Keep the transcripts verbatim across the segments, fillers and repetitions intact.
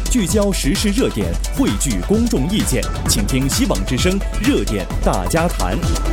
聚焦时事热点，汇聚公众意见，请听希望之声热点大家谈。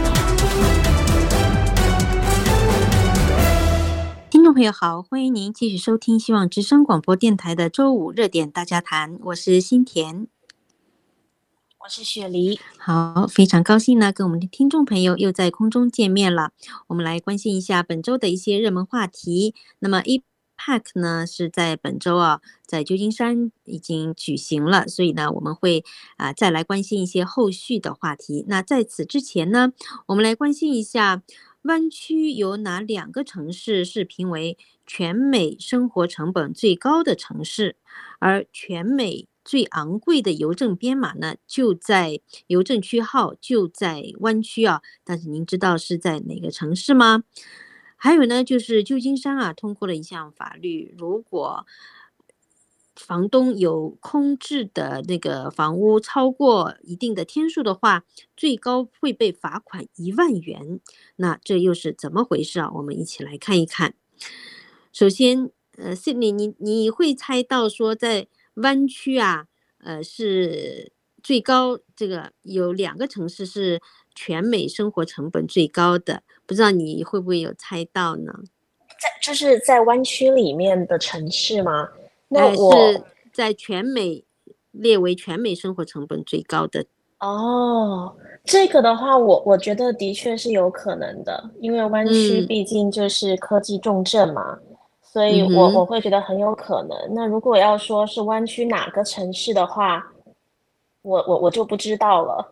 听众朋友好，欢迎您继续收听希望之声广播电台的周五热点大家谈，我是新田， 我是雪梨。 好，非常高兴呢，跟我们的听众朋友又在空中见面了。我们来关心一下本周的一些热门话题。那么 A P E C 呢是在本周啊，在旧金山已经举行了，所以呢，我们会啊、呃、再来关心一些后续的话题。那在此之前呢，我们来关心一下湾区有哪两个城市是评为全美生活成本最高的城市，而全美最昂贵的邮政编码呢，就在邮政区号就在湾区啊，但是您知道是在哪个城市吗？还有呢，就是旧金山啊，通过了一项法律，如果房东有空置的那个房屋超过一定的天数的话，最高会被罚款一万元。那这又是怎么回事啊？我们一起来看一看。首先，呃 ，Sydney， 你你会猜到说在湾区啊，呃，是最高，这个有两个城市是全美生活成本最高的，不知道你会不会有猜到呢？ 在就是在湾区里面的城市吗？那呃、 我、 是在全美列为全美生活成本最高的。 哦，这个的话，我我觉得的确是有可能的，因为湾区嗯毕竟就是科技重镇嘛，所以嗯哼， 我我会觉得很有可能。那如果要说是湾区哪个城市的话，我我我就不知道了。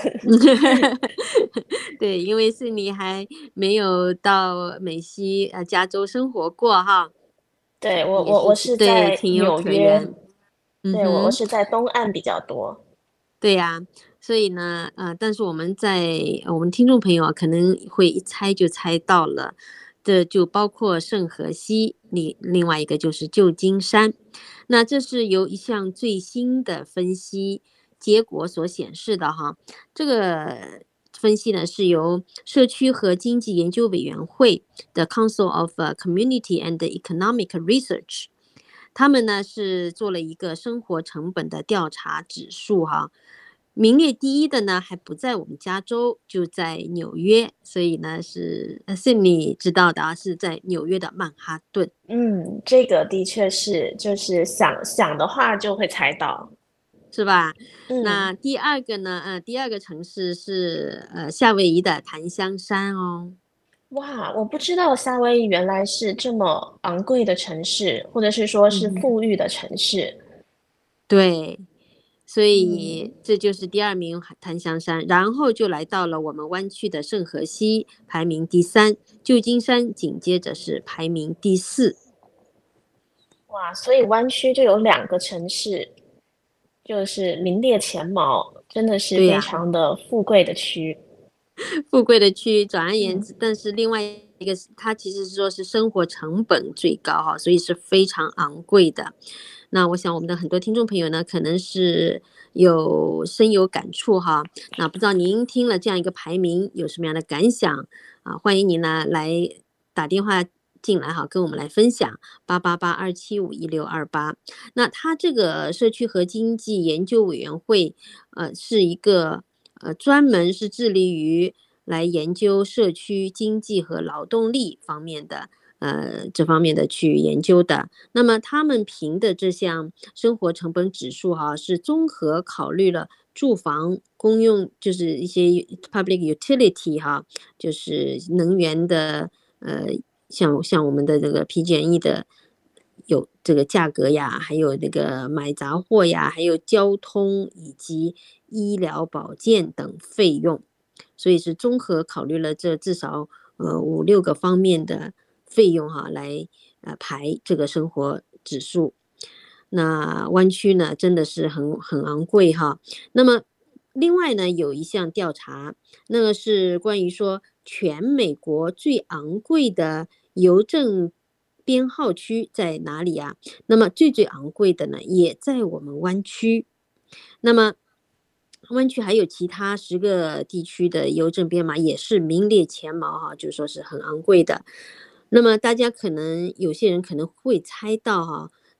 对，因为是你还没有到美西呃加州生活过哈， 对，我也是我我是对， 在情有纽约， 可原。嗯对，我我哼。 是在东岸比较多。 对呀，所以呢，呃，但是我们在呃我们听众朋友啊，可能会一猜就猜到了，这就包括圣荷西，另另外一个就是旧金山。那这是由一项最新的分析结果所显示的哈。这个分析呢是由社区和经济研究委员会的 Council of Community and Economic Research。他们呢是做了一个生活成本的调查指数哈，名列第一的呢还不在我们加州，就在纽约，所以呢是呃是你知道的啊，是在纽约的曼哈顿， 嗯，这个的确是，就是想想的话就会猜到。 是吧？ 嗯， 那第二个呢，呃，第二个城市是呃夏威夷的檀香山哦。 哇，我不知道夏威夷原来是这么昂贵的城市，或者是说是嗯哼， 富裕的城市。 对，所以嗯， 这就是第二名檀香山，然后就来到了我们湾区的圣荷西，排名第三，旧金山紧接着是排名第四。 哇，所以湾区就有两个城市，就是名列前茅，真的是对呀， 非常的富贵的区。 富贵的区，转而言嗯， 之，但是另外一个是它其实是说是生活成本最高哈，所以是非常昂贵的。那我想我们的很多听众朋友呢，可能是有深有感触哈。那不知道您听了这样一个排名有什么样的感想啊？欢迎您呢来打电话进来哈，跟我们来分享八八八二七五一六二八。那它这个社区和经济研究委员会，呃，是一个呃专门是致力于来研究社区经济和劳动力方面的。呃，这方面的去研究的，那么他们评的这项生活成本指数哈，是综合考虑了住房、公用，就是一些 public utility 哈，就是能源的，呃，像像我们的这个 P G and E 的有这个价格呀，还有那个买杂货呀，还有交通以及医疗保健等费用，所以是综合考虑了这至少呃五六个方面的费用哈，来呃排这个生活指数。那湾区呢，真的是很很昂贵哈。那么另外呢，有一项调查，那个是关于说全美国最昂贵的邮政编号区在哪里啊？那么最最昂贵的呢，也在我们湾区。那么湾区还有其他十个地区的邮政编码也是名列前茅哈，就说是很昂贵的。那么大家可能有些人可能会猜到哈，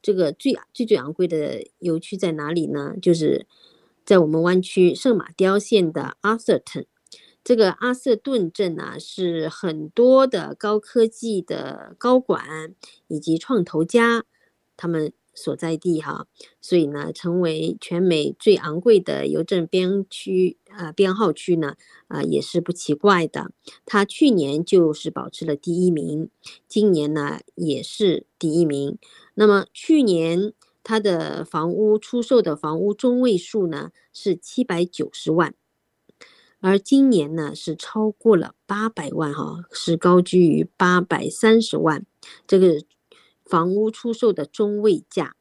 这个最最最昂贵的油区在哪里呢？就是在我们湾区圣马刁县的阿瑟顿。这个阿瑟顿镇啊，是很多的高科技的高管以及创投家他们所在地哈，所以呢，成为全美最昂贵的邮政编区呃编号区呢，啊、呃、也是不奇怪的。它去年就是保持了第一名，今年呢也是第一名。那么去年它的房屋出售的房屋中位数呢是七百九十万。而今年呢是超过了八百万哈，是高居于八百三十万，这个房屋出售的中位价。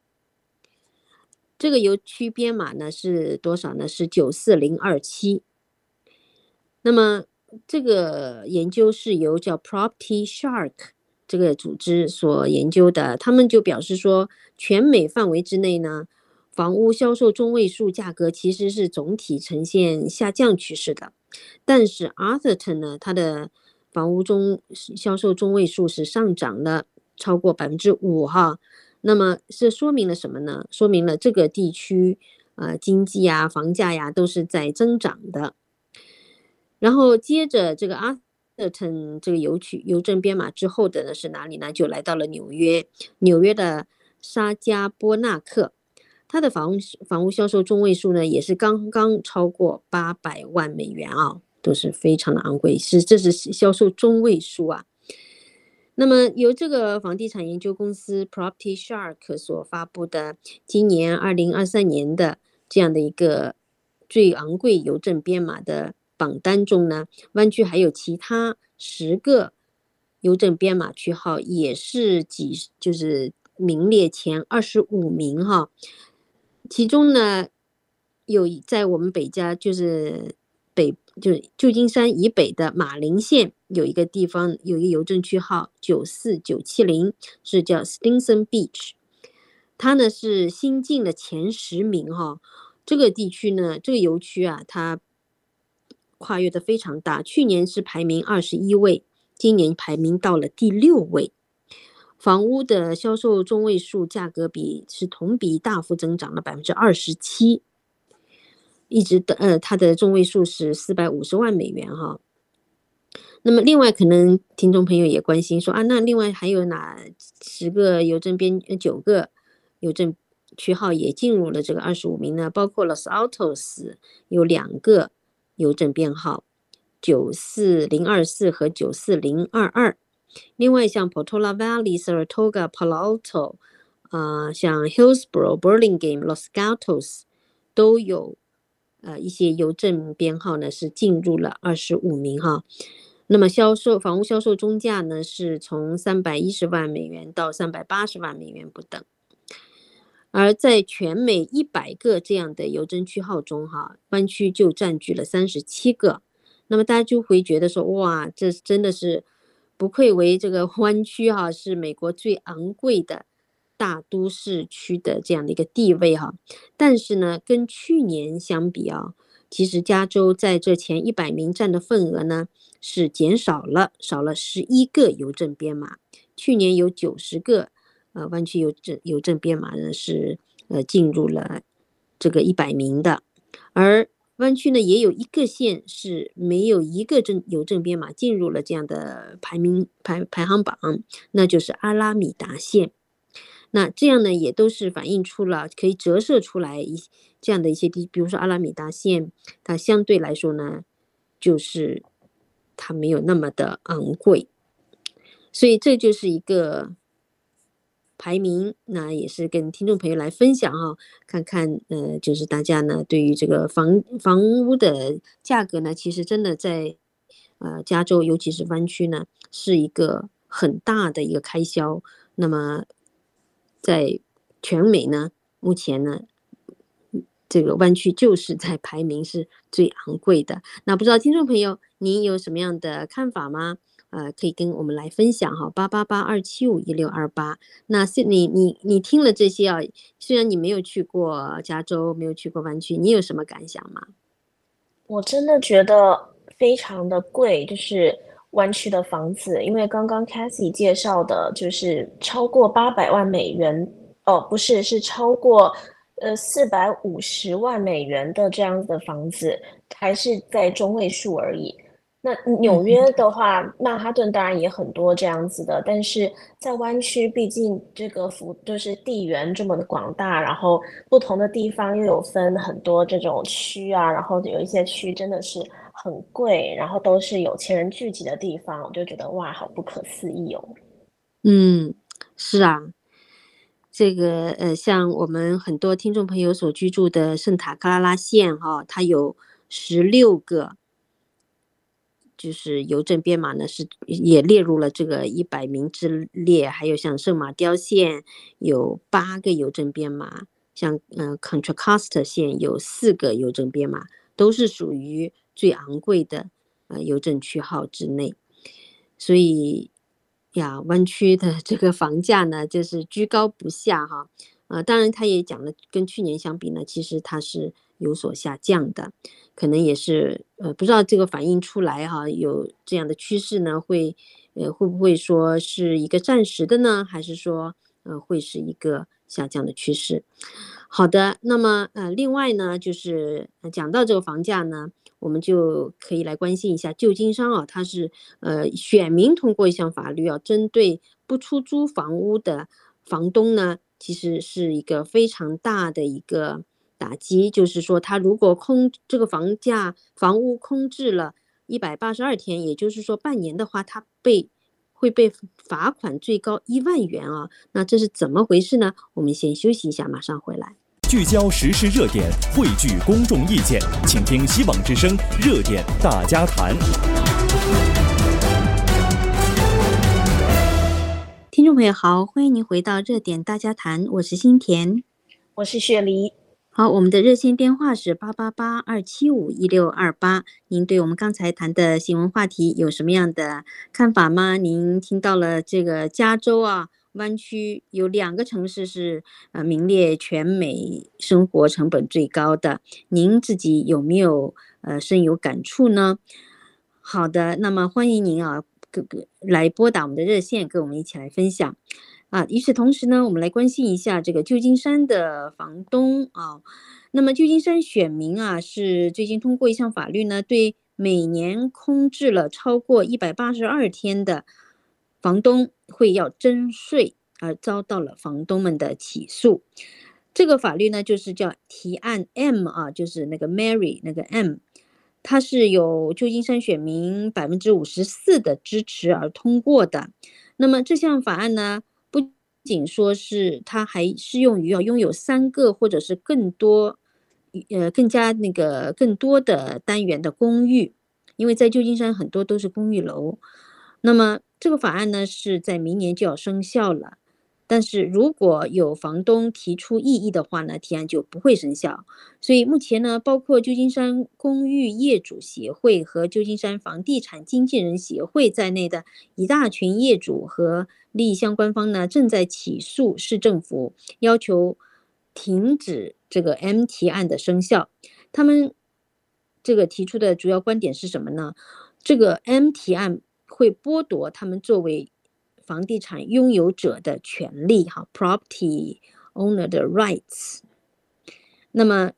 这个邮区编码呢是多少呢？是九四零二七。那么这个研究是由叫 Property Shark 这个组织所研究的，他们就表示说，全美范围之内呢，房屋销售中位数价格其实是总体呈现下降趋势的，但是 Atherton 呢，它的房屋中销售中位数是上涨了超过百分之五哈。那么这说明了什么呢？说明了这个地区呃经济啊、房价呀都是在增长的。然后接着这个 Atherton 这个邮区邮政编码之后的呢是哪里呢？就来到了纽约，纽约的沙加波纳克。它的房屋房屋销售中位数呢，也是刚刚超过八百万美元啊，都是非常的昂贵，是这是销售中位数啊。那么由这个房地产研究公司 Property Shark 所发布的今年二零二三年的这样的一个最昂贵邮政编码的榜单中呢，湾区还有其他十个邮政编码区号也是几就是名列前二十五名哈。其中呢，有在我们北加就是北就是旧金山以北的马林县有一个地方有一个邮政区号九四九七零，是叫 Stinson Beach， 它呢是新进了前十名哈。这个地区呢，这个邮区啊，它跨越的非常大，去年是排名二十一位，今年排名到了第六位。房屋的销售中位数价格比是同比大幅增长了百分之二十七，一直的呃，它的中位数是四百五十万美元哈。那么另外可能听众朋友也关心说啊，那另外还有哪十个邮政编呃九个邮政区号也进入了这个二十五名呢？包括 Los Altos 有两个邮政编号九四零二四和九四零二二。另外像 Portola Valley、Saratoga、Palo Alto， 呃，像 Hillsborough、Burlingame、Los Gatos 都有呃一些邮政编号呢是进入了二十五名哈。那么销售房屋销售中价呢是从三百一十万美元到三百八十万美元不等。而在全美一百个这样的邮政区号中哈，湾区就占据了三十七个。那么大家就会觉得说，哇，这真的是不愧为这个湾区哈，是美国最昂贵的大都市区的这样的一个地位哈。但是呢，跟去年相比啊，其实加州在这前一百名占的份额呢是减少了，少了十一个邮政编码。去年有九十个呃湾区邮政邮政编码呢是呃进入了这个一百名的，而湾区呢也有一个县是没有一个政邮政编码进入了这样的排名排排行榜，那就是阿拉米达县。那这样呢也都是反映出了可以折射出来一这样的一些地，比如说阿拉米达县，它相对来说呢就是它没有那么的昂贵，所以这就是一个排名，那也是跟听众朋友来分享哈，看看呃，就是大家呢对于这个房房屋的价格呢，其实真的在呃加州，尤其是湾区呢，是一个很大的一个开销。那么在全美呢，目前呢，这个湾区就是在排名是最昂贵的。那不知道听众朋友您有什么样的看法吗？呃，可以跟我们来分享哈，八八八二七五一六二八。那是你你你听了这些啊，虽然你没有去过加州，没有去过湾区，你有什么感想吗？ 我真的觉得非常的贵，就是湾区的房子，因为刚刚 Cassie 介绍的，就是超过八百万美元哦，不是，是超过呃四百五十万美元的这样子的房子，还是在中位数而已。那纽约的话，曼哈顿当然也很多这样子的，但是在湾区，毕竟这个幅就是地缘这么的广大，然后不同的地方又有分很多这种区啊，然后有一些区真的是很贵，然后都是有钱人聚集的地方，我就觉得哇，好不可思议哦。 嗯，是啊，这个呃，像我们很多听众朋友所居住的圣塔克拉拉县哈、它有十六个，就是邮政编码呢是也列入了这个一百名之列，还有像圣马刁县有八个邮政编码，像呃 Contra Costa 县有四个邮政编码，都是属于最昂贵的呃邮政区号之内。所以呀，湾区的这个房价呢，就是居高不下哈。呃，当然他也讲了，跟去年相比呢，其实它是有所下降的，可能也是呃，不知道这个反映出来哈，有这样的趋势呢，会呃会不会说是一个暂时的呢，还是说呃会是一个下降的趋势？好的，那么呃，另外呢，就是呃讲到这个房价呢，我们就可以来关心一下旧金山啊，它是呃选民通过一项法律啊，针对不出租房屋的房东呢，其实是一个非常大的一个打击，就是说他如果空这个房价房屋空置了一百八十二天，也就是说半年的话，他被会被罚款最高一万元啊。那这是怎么回事呢？我们先休息一下，马上回来。 聚焦时事热点，汇聚公众意见，请听希望之声热点大家谈。 听众朋友好，欢迎您回到热点大家谈，我是新田， 我是雪梨。 好，我们的热线电话是八八八二七五一六二八。您对我们刚才谈的新闻话题有什么样的看法吗？您听到了这个加州啊，湾区有两个城市是呃名列全美生活成本最高的，您自己有没有呃深有感触呢？好的，那么欢迎您啊，各个来拨打我们的热线，跟我们一起来分享。啊，与此同时呢，我们来关心一下这个旧金山的房东啊。那么旧金山选民啊，是最近通过一项法律呢，对每年空置了超过一百八十二天的房东会要征税，而遭到了房东们的起诉。这个法律呢，就是叫提案 M 啊，就是那个 Mary 那个 M。它是有旧金山选民百分之五十四的支持而通过的。那么这项法案呢，不仅说是它还适用于要拥有三个或者是更多，呃，更加那个更多的单元的公寓，因为在旧金山很多都是公寓楼。那么这个法案呢，是在明年就要生效了。但是如果有房东提出异议的话呢，提案就不会生效。所以目前呢，包括旧金山公寓业主协会和旧金山房地产经纪人协会在内的一大群业主和利益相关方呢，正在起诉市政府，要求停止这个 M 提案的生效。他们这个提出的主要观点是什么呢？这个 M 提案会剥夺他们作为房地产拥有者的权利，哈 ，property owner 的 rights。那么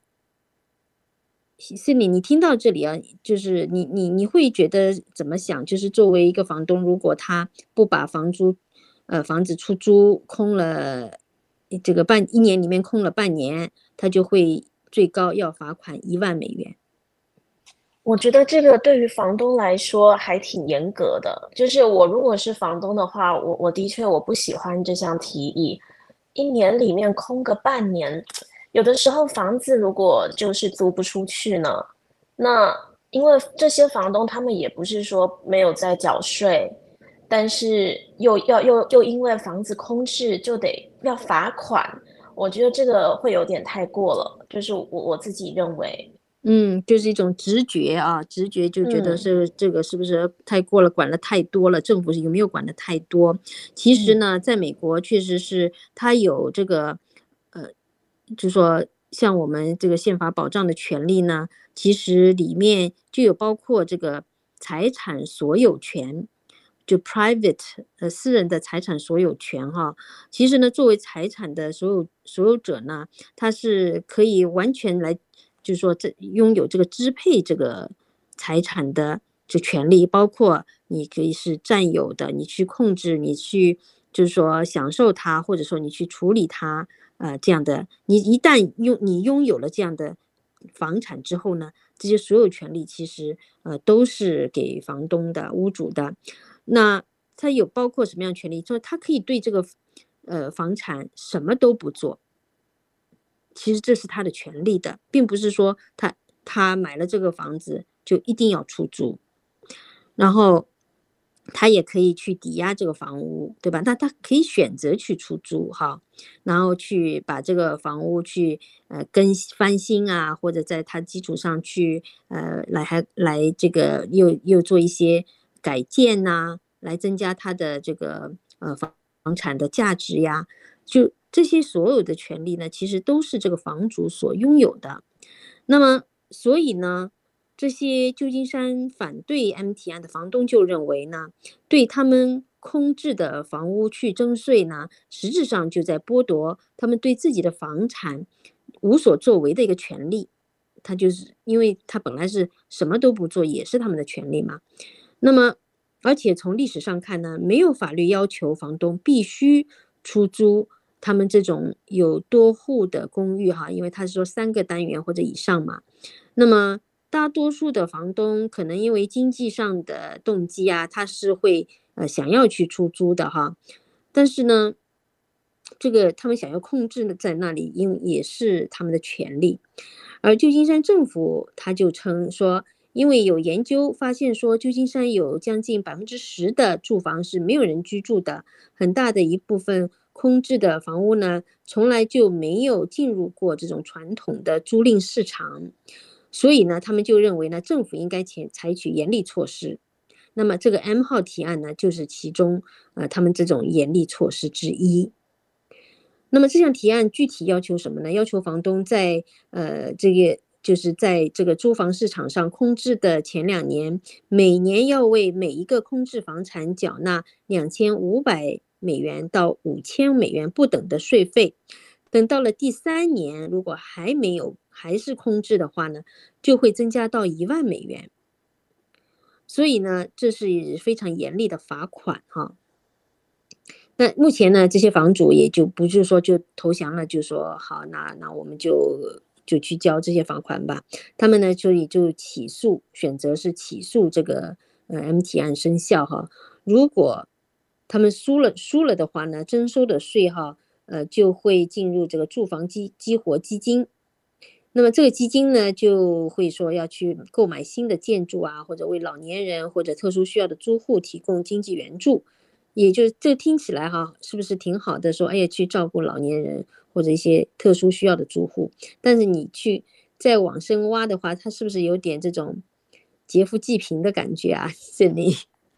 Cindy，你听到这里啊，就是你你你会觉得怎么想？就是作为一个房东，如果他不把房租，呃，房子出租空了，这个半一年里面空了半年，他就会最高要罚款一万美元。 我觉得这个对于房东来说还挺严格的。就是我如果是房东的话，我我的确我不喜欢这项提议。一年里面空个半年，有的时候房子如果就是租不出去呢，那因为这些房东他们也不是说没有在缴税，但是又要又又因为房子空置就得要罚款，我觉得这个会有点太过了，就是我我自己认为。 嗯，就是一种直觉啊，直觉就觉得嗯是这个是不是太过了，管得太多了，政府有没有管得太多？其实嗯呢，在美国确实是它有这个，呃，就说像我们这个宪法保障的权利呢，其实里面就有包括这个财产所有权， 就 private 呃私人的财产所有权哈，其实呢，作为财产的所有所有者呢，他是可以完全来，就是说这拥有这个支配这个财产的这权利，包括你可以是占有的，你去控制，你去就是说享受它，或者说你去处理它，呃，这样的，你一旦拥你拥有了这样的房产之后呢，这些所有权利其实呃都是给房东的屋主的。那他有包括什么样的权利？就是他可以对这个呃房产什么都不做，其实这是他的权利的，并不是说他他买了这个房子就一定要出租，然后他也可以去抵押这个房屋，对吧？那他可以选择去出租哈，然后去把这个房屋去呃更翻新啊，或者在它基础上去呃来还来这个又又做一些改建呐、来增加它的这个呃房房产的价值呀。就这些所有的权利呢，其实都是这个房主所拥有的。那么，所以呢，这些旧金山反对 M 提案的房东就认为呢，对他们空置的房屋去征税呢，实质上就在剥夺他们对自己的房产无所作为的一个权利。他就是因为他本来是什么都不做，也是他们的权利嘛。那么，而且从历史上看呢，没有法律要求房东必须出租他们这种有多户的公寓哈，因为他是说三个单元或者以上嘛。那么大多数的房东可能因为经济上的动机啊，他是会呃想要去出租的哈，但是呢，这个他们想要控制在那里，因为也是他们的权利。而旧金山政府他就称说，因为有研究发现说，旧金山有将近百分之十的住房是没有人居住的，很大的一部分空置的房屋呢，从来就没有进入过这种传统的租赁市场。所以呢，他们就认为呢，政府应该采采取严厉措施。那么这个 M 号提案呢，就是其中呃他们这种严厉措施之一。那么这项提案具体要求什么呢？要求房东在呃这个就是在这个租房市场上空置的前两年，每年要为每一个空置房产缴纳两千五百美元到五千美元不等的税费。等到了第三年，如果还没有还是空置的话呢，就会增加到一万美元。所以呢，这是非常严厉的罚款哈。那目前呢，这些房主也就不是说就投降了，就说好，那那我们就就去交这些房款吧。他们呢，所以就起诉，选择是起诉这个呃 M 提案生效哈。如果他们输了输了的话呢，征收的税哈，呃就会进入这个住房激激活基金。那么这个基金呢，就会说要去购买新的建筑啊，或者为老年人或者特殊需要的租户提供经济援助。也就这听起来哈，是不是挺好的？说哎呀，去照顾老年人或者一些特殊需要的住户。但是你去再往深挖的话，它是不是有点这种劫富济贫的感觉啊？这里，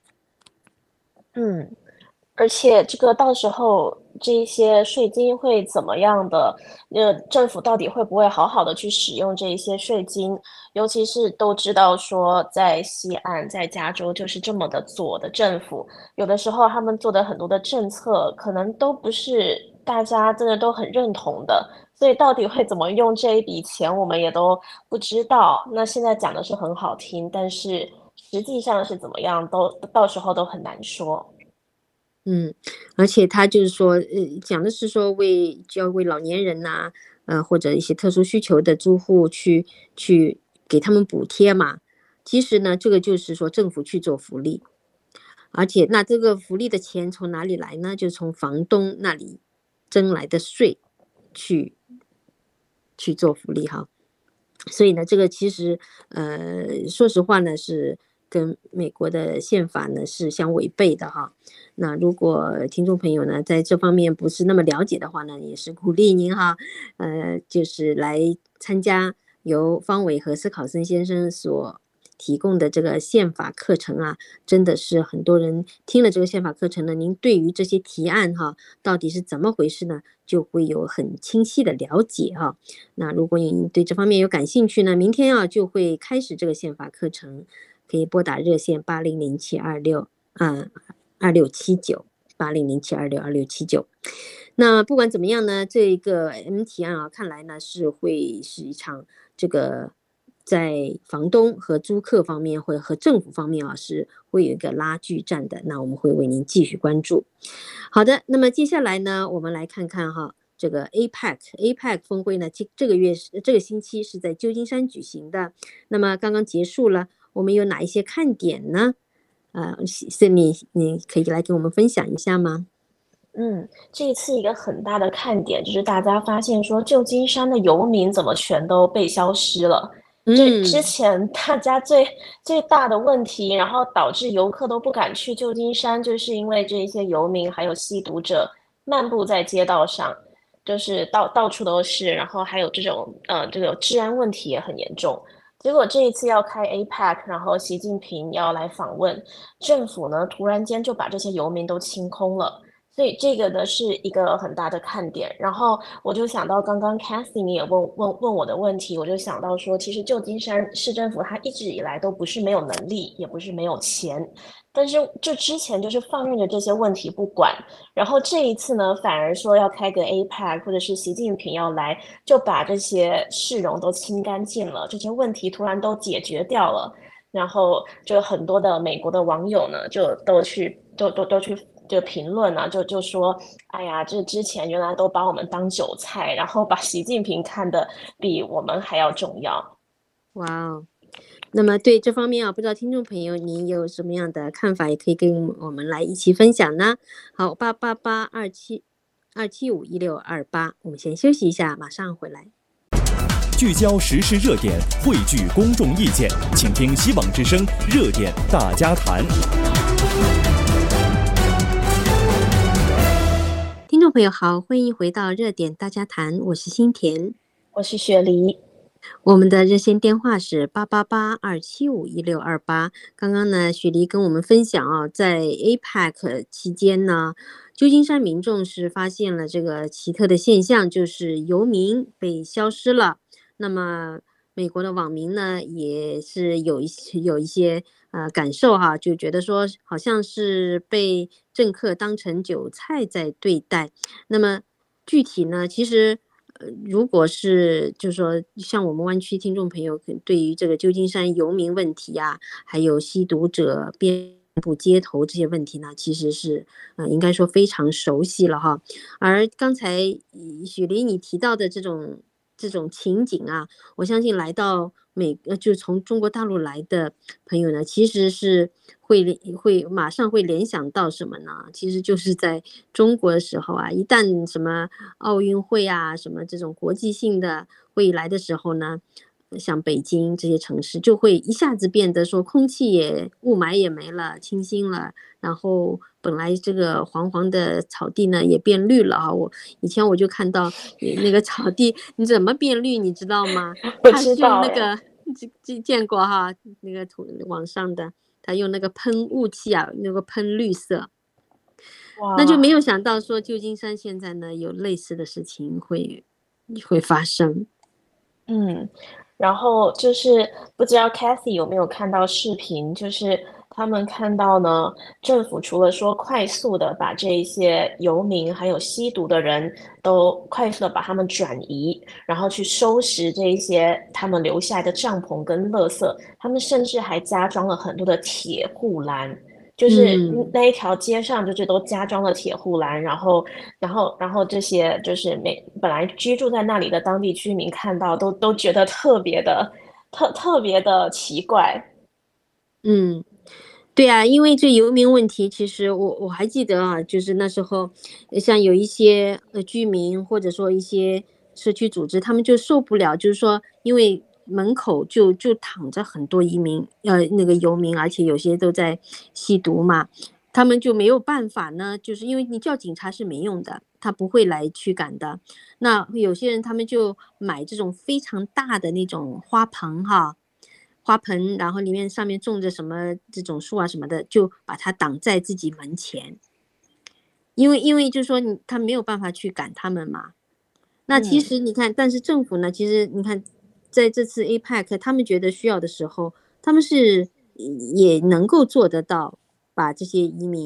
嗯。而且这个到时候这一些税金会怎么样的？呃，政府到底会不会好好的去使用这一些税金？尤其是都知道说在西岸，在加州就是这么的左的政府，有的时候他们做的很多的政策可能都不是大家真的都很认同的，所以到底会怎么用这一笔钱，我们也都不知道。那现在讲的是很好听，但是实际上是怎么样，都到时候都很难说。 嗯，而且他就是说，呃，讲的是说为就要为老年人呐、呃，或者一些特殊需求的租户去去给他们补贴嘛。其实呢，这个就是说政府去做福利，而且那这个福利的钱从哪里来呢？就从房东那里征来的税去去做福利哈。所以呢，这个其实呃，说实话呢，是跟美国的宪法呢是相违背的哈。那如果听众朋友呢在这方面不是那么了解的话呢，也是鼓励您哈，呃，就是来参加由方伟和斯考森先生所提供的这个宪法课程啊，真的是很多人听了这个宪法课程呢，您对于这些提案哈，到底是怎么回事呢，就会有很清晰的了解哈。那如果你对这方面有感兴趣呢，明天啊就会开始这个宪法课程，可以拨打热线八零零七二六，嗯， 二六七九八零零七二六二六七九。那不管怎么样呢，这个 M 提案啊，看来呢是会是一场这个在房东和租客方面或者和政府方面啊，是会有一个拉锯战的。那我们会为您继续关注。好的，那么接下来呢，我们来看看哈，这个 A P E C A P E C 峰会呢，这这个月这个星期是在旧金山举行的。那么刚刚结束了，我们有哪一些看点呢？呃 Sydney 你可以来跟我们分享一下吗？ 嗯，这一次一个很大的看点就是大家发现说，旧金山的游民怎么全都被消失了？这之前大家最最大的问题，然后导致游客都不敢去旧金山，就是因为这些游民还有吸毒者漫步在街道上，就是到到处都是，然后还有这种呃这个治安问题也很严重。结果这一次要开 A P E C， 然后习近平要来访问，政府呢突然间就把这些游民都清空了。所以这个呢是一个很大的看点，然后我就想到刚刚 Cathy 你也问问问我的问题，我就想到说，其实旧金山市政府它一直以来都不是没有能力，也不是没有钱，但是就之前就是放任着这些问题不管，然后这一次呢，反而说要开个 A P E C， 或者是习近平要来，就把这些市容都清干净了，这些问题突然都解决掉了，然后就很多的美国的网友呢，就都去都都都去。就评论啊，就就说，哎呀，这之前原来都把我们当韭菜，然后把习近平看得比我们还要重要。 哇哦，那么对这方面啊，不知道听众朋友您有什么样的看法，也可以跟我们来一起分享呢。好，八八八二七二七五一六二八，我们先休息一下，马上回来。 聚焦时事热点，汇聚公众意见，请听希望之声热点大家谈。 听众朋友好，欢迎回到热点大家谈，我是新田， 我是雪梨。 我们的热线电话是八八八二七五一六二八。刚刚呢，雪梨跟我们分享啊，在 A P E C 期间呢，旧金山民众是发现了这个奇特的现象，就是游民被消失了。那么美国的网民呢，也是有一些有一些呃感受哈，就觉得说好像是被政客当成韭菜在对待。那么具体呢，其实呃如果是就是说像我们湾区听众朋友对于这个旧金山游民问题啊，还有吸毒者遍布街头这些问题呢，其实是呃应该说非常熟悉了哈。而刚才雪梨你提到的这种这种情景啊，我相信来到美呃，就从中国大陆来的朋友呢，其实是会会马上会联想到什么呢？其实就是在中国的时候啊，一旦什么奥运会啊，什么这种国际性的会议来的时候呢，像北京这些城市就会一下子变得说空气也雾霾也没了，清新了，然后本来这个黄黄的草地呢也变绿了啊！我以前我就看到那个草地你怎么变绿，你知道吗？ 我知道， 它是用那个见过哈，那个图网上的，他用那个喷雾器啊，那个喷绿色。那就没有想到说旧金山现在呢有类似的事情会会发生。 嗯。然后就是不知道 Cathy 有没有看到视频，就是他们看到呢，政府除了说快速的把这一些游民还有吸毒的人都快速的把他们转移，然后去收拾这一些他们留下来的帐篷跟垃圾，他们甚至还加装了很多的铁护栏。就是那一条街上，就是都加装了铁护栏，然后，然后，然后这些就是每本来居住在那里的当地居民看到都都觉得特别的特特别的奇怪。 嗯，对啊，因为这游民问题，其实我我还记得啊，就是那时候像有一些呃居民或者说一些社区组织，他们就受不了，就是说因为门口就就躺着很多移民呃那个游民，而且有些都在吸毒嘛，他们就没有办法呢，就是因为你叫警察是没用的，他不会来驱赶的。那有些人他们就买这种非常大的那种花盆哈，花盆，然后里面上面种着什么这种树啊什么的，就把它挡在自己门前。因为因为就是说你他没有办法去赶他们嘛。那其实你看，嗯、但是政府呢，其实你看。在这次 A P E C 他们觉得需要的时候，他们是也能够做得到，把这些移民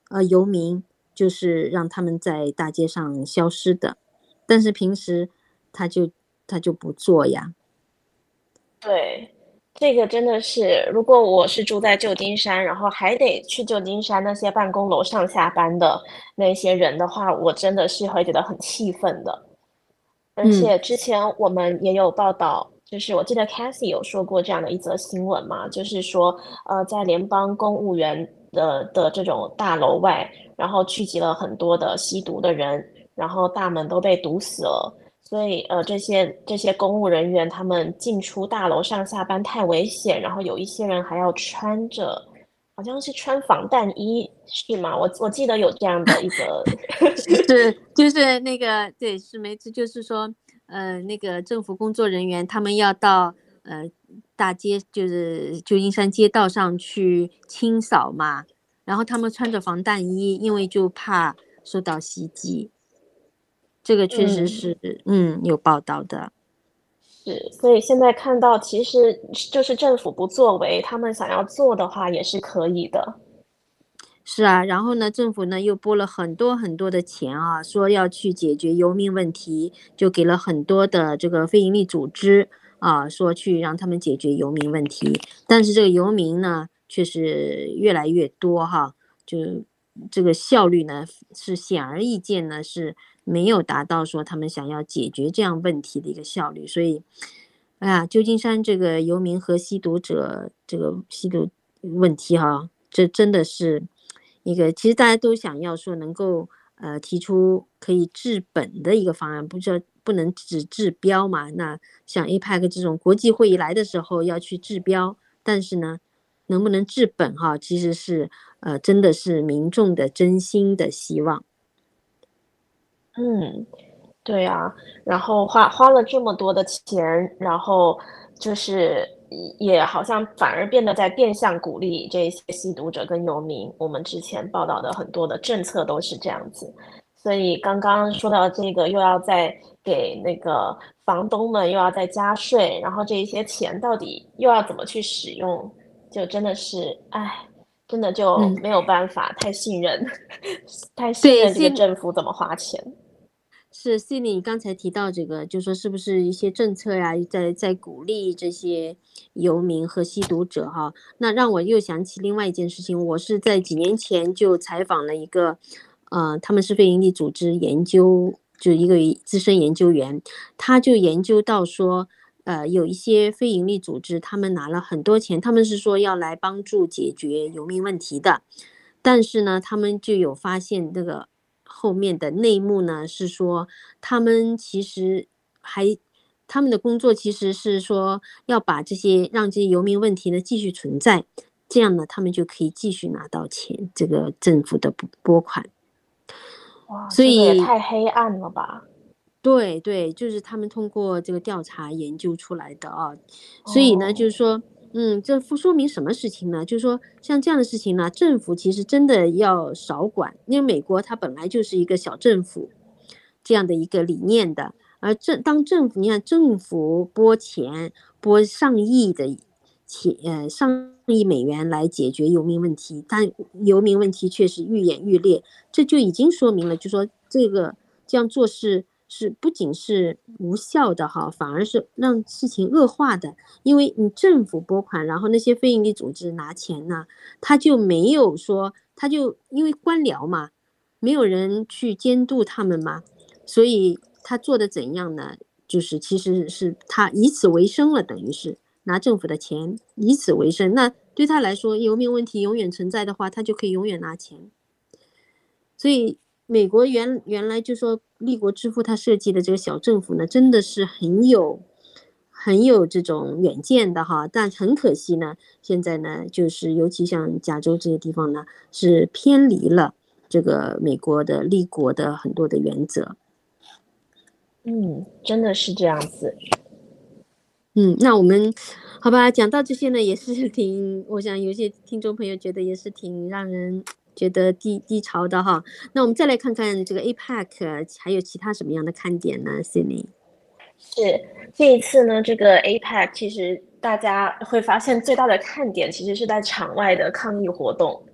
呃游民，就是让他们在大街上消失的，但是平时他就他就不做呀。 对，这个真的是，如果我是住在旧金山，然后还得去旧金山那些办公楼上下班的那些人的话，我真的是会觉得很气愤的。而嗯且之前我们也有报道，就是我记得 Cathy 有说过这样的一则新闻嘛，就是说，呃，在联邦公务员的的这种大楼外，然后聚集了很多的吸毒的人，然后大门都被堵死了，所以呃，这些这些公务人员他们进出大楼上下班太危险，然后有一些人还要穿着，好像是穿防弹衣，是吗？我我记得有这样的一则。 是，就是那个，对，是没错，就是说，呃，那个政府工作人员他们要到呃大街，就是旧金山街道上去清扫嘛，然后他们穿着防弹衣，因为就怕受到袭击，这个确实嗯， 是，嗯，有报道的。 是，所以现在看到，其实就是政府不作为，他们想要做的话也是可以的。 是啊，然后呢，政府呢又拨了很多很多的钱啊，说要去解决游民问题，就给了很多的这个非营利组织啊，说去让他们解决游民问题。但是这个游民呢，却是越来越多哈，就这个效率呢是显而易见呢是没有达到说他们想要解决这样问题的一个效率。所以，哎呀，旧金山这个游民和吸毒者这个吸毒问题哈，这真的是。一个其实大家都想要说能够呃提出可以治本的一个方案，不知道不能只治标嘛？那像 A P E C 这种国际会议来的时候要去治标，但是呢，能不能治本哈，其实是呃真的是民众的真心的希望。 嗯，对啊，然后花花了这么多的钱，然后就是也好像反而变得在变相鼓励这些吸毒者跟游民。我们之前报道的很多的政策都是这样子，所以刚刚说到这个，又要再给那个房东们又要再加税，然后这一些钱到底又要怎么去使用，就真的是，哎，真的就嗯， 没有办法太信任，太信对， 任这个现政府怎么花钱。 是 c i n y 刚才提到这个，就说是不是一些政策呀，在在鼓励这些游民和吸毒者哈？那让我又想起另外一件事情，我是在几年前就采访了一个，呃，他们是非营利组织研究，就一个资深研究员，他就研究到说，呃，有一些非营利组织，他们拿了很多钱，他们是说要来帮助解决游民问题的，但是呢，他们就有发现这个后面的内幕呢，是说他们其实还他们的工作其实是说要把这些让这些游民问题呢继续存在，这样呢，他们就可以继续拿到钱，这个政府的拨拨款。 哇， 所这个也以太黑暗了吧！ 对对，就是他们通过这个调查研究出来的啊。所以呢，就哦， 是说，嗯，这不说明什么事情呢？就是说，像这样的事情呢，政府其实真的要少管，因为美国它本来就是一个小政府这样的一个理念的，而政当政府，你看政府拨钱拨上亿的钱，呃，上亿美元来解决游民问题，但游民问题确实愈演愈烈，这就已经说明了，就说这个这样做是是不仅是无效的哈，反而是让事情恶化的。因为你政府拨款，然后那些非营利组织拿钱呢，他就没有说，他就因为官僚嘛，没有人去监督他们嘛，所以他做的怎样呢？就是其实是他以此为生了，等于是拿政府的钱以此为生。那对他来说，游民问题永远存在的话，他就可以永远拿钱。所以美国原原来就说立国之父他设计的这个小政府呢，真的是很有很有这种远见的哈。但很可惜呢，现在呢，就是尤其像加州这些地方呢，是偏离了这个美国的立国的很多的原则。 嗯，真的是这样子。 嗯，那我们好吧，讲到这些呢，也是挺，我想有些听众朋友觉得也是挺让人觉得低低潮的哈。那我们再来看看这个 A P E C 还有其他什么样的看点呢 Sydney？ 是这一次呢，这个 A P E C 其实大家会发现最大的看点其实是在场外的抗议活动，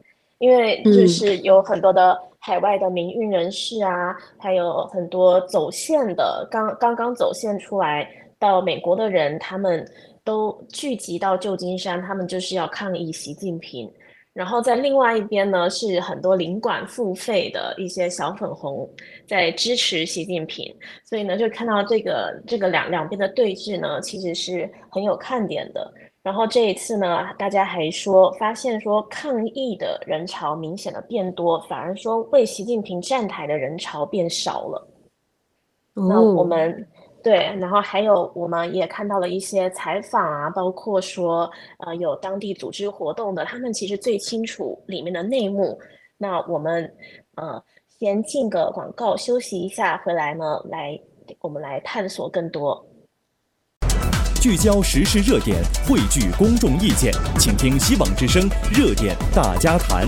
因为就嗯是有很多的海外的民运人士啊，还有很多走线的，刚刚刚走线出来到美国的人，他们都聚集到旧金山，他们就是要抗议习近平。然后在另外一边呢，是很多领馆付费的一些小粉红在支持习近平，所以呢，就看到这个这个两两边的对峙呢，其实是很有看点的。然后这一次呢，大家还说发现说抗议的人潮明显的变多，反而说为习近平站台的人潮变少了。那我哦。 们对，然后还有我们也看到了一些采访啊，包括说呃有当地组织活动的，他们其实最清楚里面的内幕。那我们呃先进个广告休息一下，回来呢来我们来探索更多。 聚焦时事热点，汇聚公众意见，请听希望之声热点大家谈。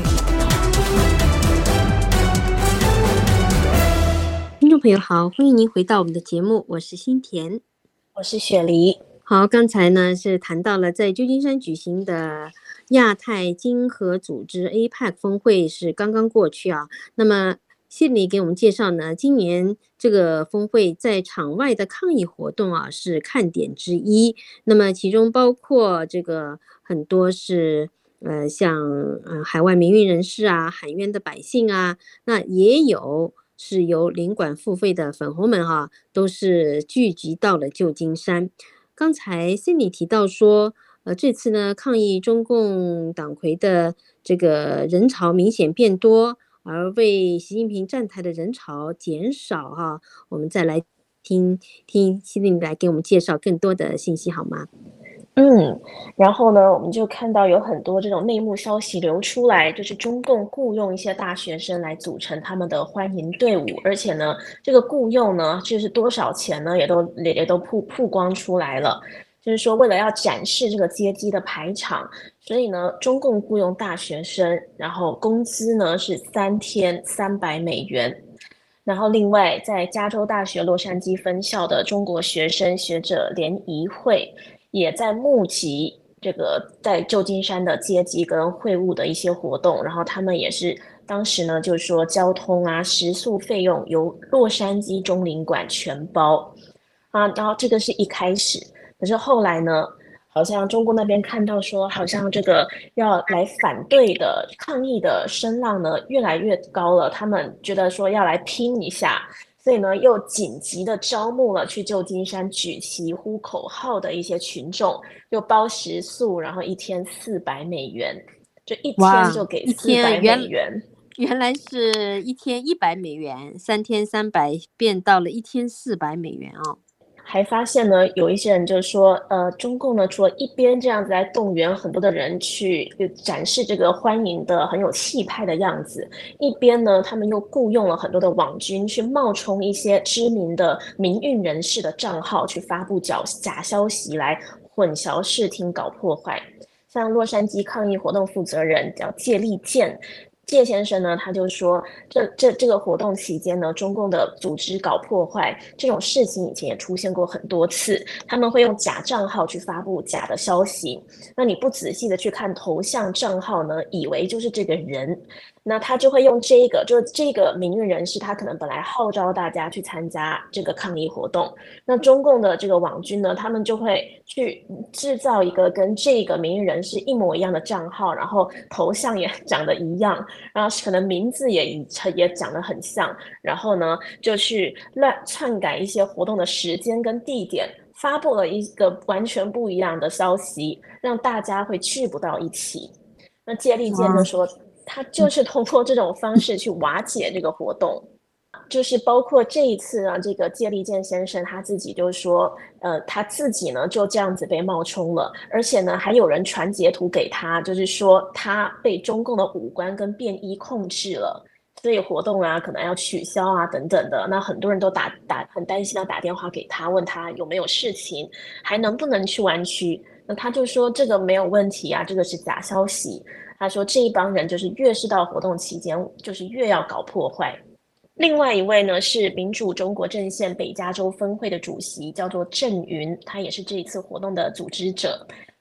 听众朋友好，欢迎您回到我们的节目，我是新田， 我是雪梨。 好，刚才呢是谈到了在旧金山举行的亚太经合组织 A P E C 峰会是刚刚过去啊，那么谢里给我们介绍呢，今年这个峰会在场外的抗议活动啊是看点之一，那么其中包括这个很多是呃像呃海外民运人士啊、喊冤的百姓啊，那也有是由领馆付费的粉红们哈、啊，都是聚集到了旧金山。刚才 Cindy 提到说，呃，这次呢抗议中共党魁的这个人潮明显变多，而为习近平站台的人潮减少哈、啊。我们再来听听 Cindy 来给我们介绍更多的信息好吗？ 嗯，然后呢，我们就看到有很多这种内幕消息流出来，就是中共雇佣一些大学生来组成他们的欢迎队伍，而且呢，这个雇佣呢，就是多少钱呢，也都也都曝曝光出来了。就是说，为了要展示这个阶级的排场，所以呢，中共雇佣大学生，然后工资呢是三天三百美元。然后另外，在加州大学洛杉矶分校的中国学生学者联谊会，也在募集这个在旧金山的接机跟会晤的一些活动，然后他们也是当时呢，就是说交通啊、食宿费用由洛杉矶中领馆全包啊，然后这个是一开始，可是后来呢，好像中国那边看到说，好像这个要来反对的抗议的声浪呢越来越高了，他们觉得说要来拼一下。所以呢，又紧急的招募了去旧金山举旗呼口号的一些群众，就包食宿，然后一天四百美元，就一天就给四百美元。 原来是一天一百美元，三天三百变到了一天四百美元哦。 还发现呢，有一些人就说，呃，中共呢，除了一边这样子来动员很多的人去展示这个欢迎的很有气派的样子，一边呢，他们又雇佣了很多的网军去冒充一些知名的民运人士的账号，去发布假假消息来混淆视听、搞破坏。像洛杉矶抗议活动负责人叫谢立健。谢先生呢，他就说，这这这个活动期间呢，中共的组织搞破坏这种事情以前也出现过很多次，他们会用假账号去发布假的消息，那你不仔细的去看头像账号呢，以为就是这个人，那他就会用这个，就这个民运人士，他可能本来号召大家去参加这个抗议活动，那中共的这个网军呢，他们就会去制造一个跟这个民运人士一模一样的账号，然后头像也长得一样，然后可能名字也也长得很像，然后呢就去乱篡改一些活动的时间跟地点，发布了一个完全不一样的消息，让大家会聚不到一起。那谢立健就说，他就是通过这种方式去瓦解这个活动。就是包括这一次啊，这个谢立健先生他自己就说，呃，他自己呢就这样子被冒充了，而且呢还有人传截图给他，就是说他被中共的武官跟便衣控制了，所以活动啊可能要取消啊等等的。那很多人都打打很担心，要打电话给他，问他有没有事情，还能不能去湾区。那他就说这个没有问题啊，这个是假消息。他说这一帮人就是越是到活动期间，就是越要搞破坏。另外一位呢是民主中国阵线北加州分会的主席，叫做郑云，他也是这一次活动的组织者。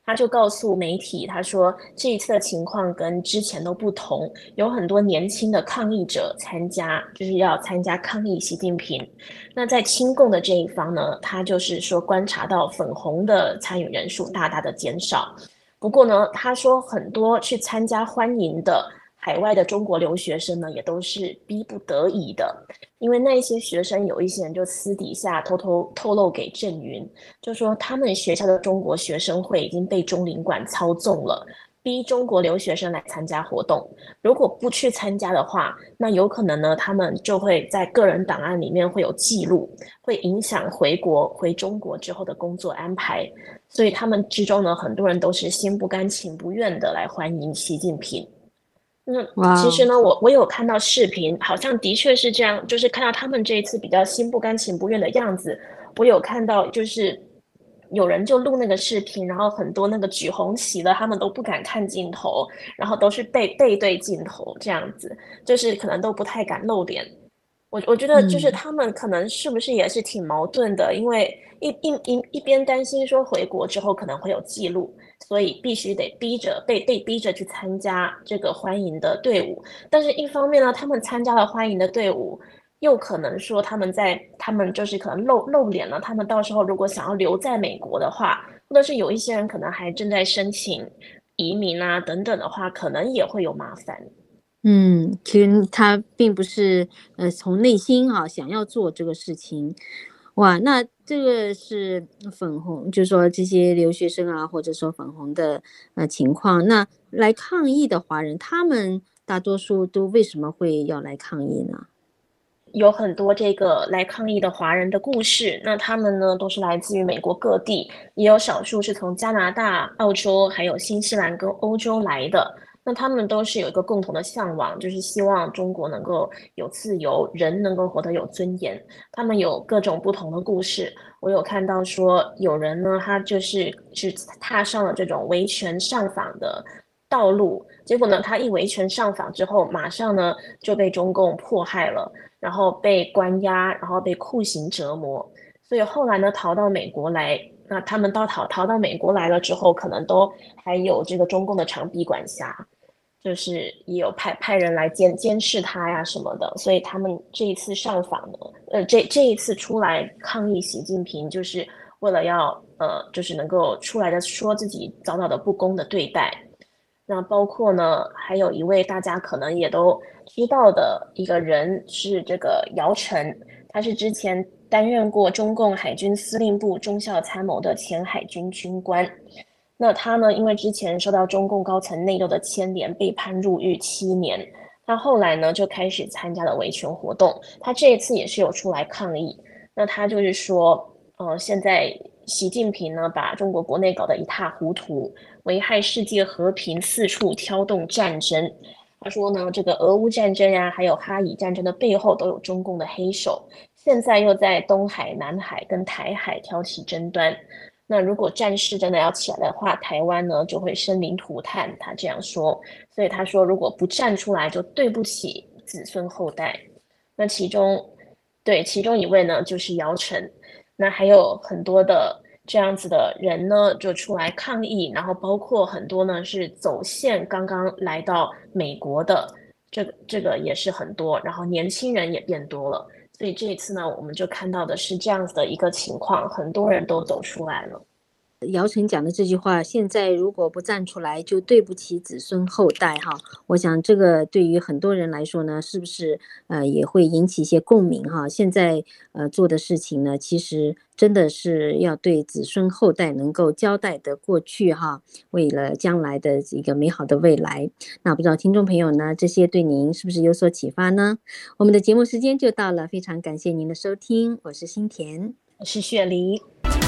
他就告诉媒体，他说这一次的情况跟之前都不同，有很多年轻的抗议者参加，就是要参加抗议习近平。那在亲共的这一方呢，他就是说观察到粉红的参与人数大大的减少。不过呢，他说很多去参加欢迎的海外的中国留学生呢，也都是逼不得已的，因为那些学生有一些人就私底下偷偷透露给郑云，就说他们学校的中国学生会已经被中领馆操纵了，逼中国留学生来参加活动。如果不去参加的话，那有可能呢，他们就会在个人档案里面会有记录，会影响回国回中国之后的工作安排。所以他们之中呢，很多人都是心不甘情不愿的来欢迎习近平。那其实呢，我我有看到视频，好像的确是这样，就是看到他们这一次比较心不甘情不愿的样子。我有看到，就是有人就录那个视频，然后很多那个举红旗的，他们都不敢看镜头，然后都是背背对镜头这样子，就是可能都不太敢露脸。我我觉得就是他们可能是不是也是挺矛盾的，因为一一一一边担心说回国之后可能会有记录，所以必须得逼着被被逼着去参加这个欢迎的队伍，但是一方面呢，他们参加了欢迎的队伍，又可能说他们在他们就是可能露露脸了，他们到时候如果想要留在美国的话，或者是有一些人可能还正在申请移民啊等等的话，可能也会有麻烦。 嗯，其实他并不是呃从内心啊想要做这个事情。哇，那这个是粉红，就是说这些留学生啊，或者说粉红的呃情况，那来抗议的华人，他们大多数都为什么会要来抗议呢？ 有很多这个来抗议的华人的故事，那他们呢都是来自于美国各地，也有少数是从加拿大、澳洲还有新西兰跟欧洲来的。那他们都是有一个共同的向往，就是希望中国能够有自由，人能够活得有尊严。他们有各种不同的故事，我有看到说有人呢，他就是是踏上了这种维权上访的道路，结果呢，他一维权上访之后，马上呢就被中共迫害了，然后被关押，然后被酷刑折磨，所以后来呢逃到美国来。那他们到逃逃到美国来了之后，可能都还有这个中共的长臂管辖。就是也有派派人来监监视他呀什么的，所以他们这一次上访呢，呃，这这一次出来抗议习近平，就是为了要呃，就是能够出来的说自己遭到的不公的对待。那包括呢，还有一位大家可能也都知道的一个人是这个姚晨，他是之前担任过中共海军司令部中校参谋的前海军军官。那他呢，因为之前受到中共高层内斗的牵连，被判入狱七年。他后来呢，就开始参加了维权活动。他这一次也是有出来抗议。那他就是说，呃，现在习近平呢，把中国国内搞得一塌糊涂，危害世界和平，四处挑动战争。他说呢，这个俄乌战争呀、啊，还有哈以战争的背后都有中共的黑手。现在又在东海、南海跟台海挑起争端。那如果战事真的要起来的话，台湾呢就会生灵涂炭，他这样说。所以他说，如果不站出来，就对不起子孙后代。那其中，对其中一位呢就是姚晨，那还有很多的这样子的人呢就出来抗议，然后包括很多呢是走线刚刚来到美国的，这个这个也是很多，然后年轻人也变多了。所以这一次呢，我们就看到的是这样子的一个情况，很多人都走出来了。 姚晨讲的这句话，现在如果不站出来，就对不起子孙后代哈。我想这个对于很多人来说呢，是不是呃也会引起一些共鸣哈？现在呃做的事情呢，其实真的是要对子孙后代能够交代的过去哈，为了将来的一个美好的未来。那不知道听众朋友呢，这些对您是不是有所启发呢？我们的节目时间就到了，非常感谢您的收听，我是新田， 我是雪梨。